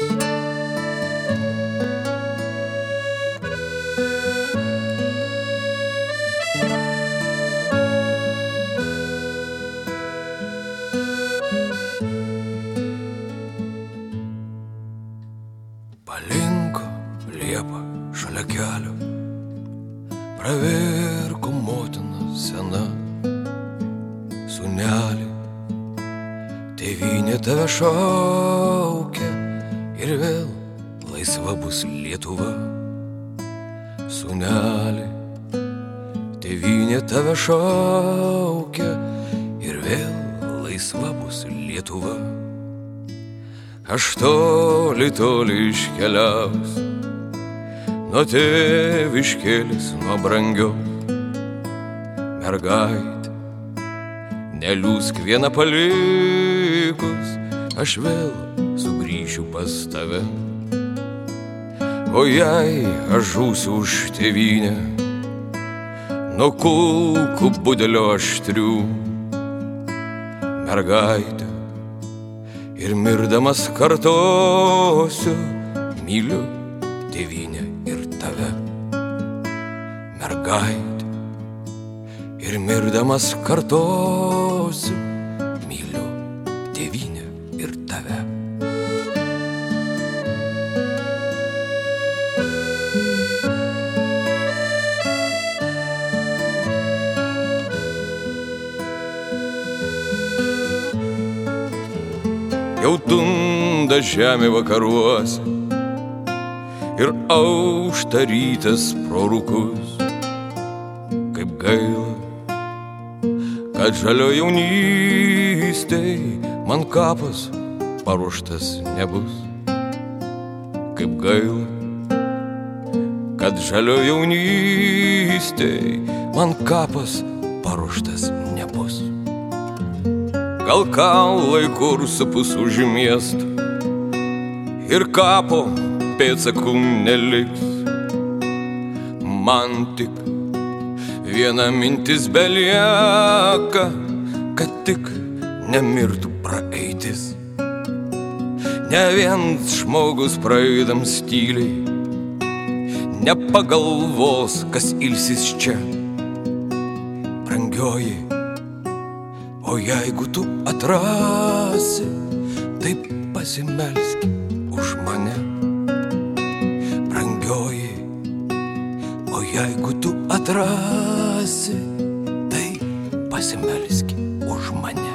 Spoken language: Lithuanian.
Palinko liepa šalia kelio, pravirko motina sena. Sūneli, tėvynė tave šaukia ir vėl laisva bus Lietuva. Sūneli, tėvynė tave šaukia ir vėl laisva bus Lietuva. Aš toli, toli iškeliaus nuo tėviškėlis, nuo brangios. Mergaitė, neliūsk viena palikus, aš vėl sugrįšiu pas tave. O jei aš žūsiu už tėvynę, nuo kulkų budelio aštrių, mergaitė, ir mirdamas kartosiu, myliu tėvynę ir tave. Mergaitė, ir mirdamas kartosiu, myliu tėvynę ir tave. Jau tunda žemė vakaruose ir aušta rytas pro rūkus. Kaip gaila, kad žalio jaunystėj man kapas paruoštas nebus. Kaip gaila, kad žalio jaunystėj man kapas paruoštas nebus. Gal kaulai kursapus už miestą ir kapo pėdsakų neliks. Man tik viena mintis belieka, kad tik nemirtų praeitis. Ne viens žmogus praeidams tyliai nepagalvos, kas ilsis čia. Brangioji, o jeigu tu atrasi, taip pasimelski už mane. Brangioji, o jeigu tu atrasi, tai pasimelski už mane.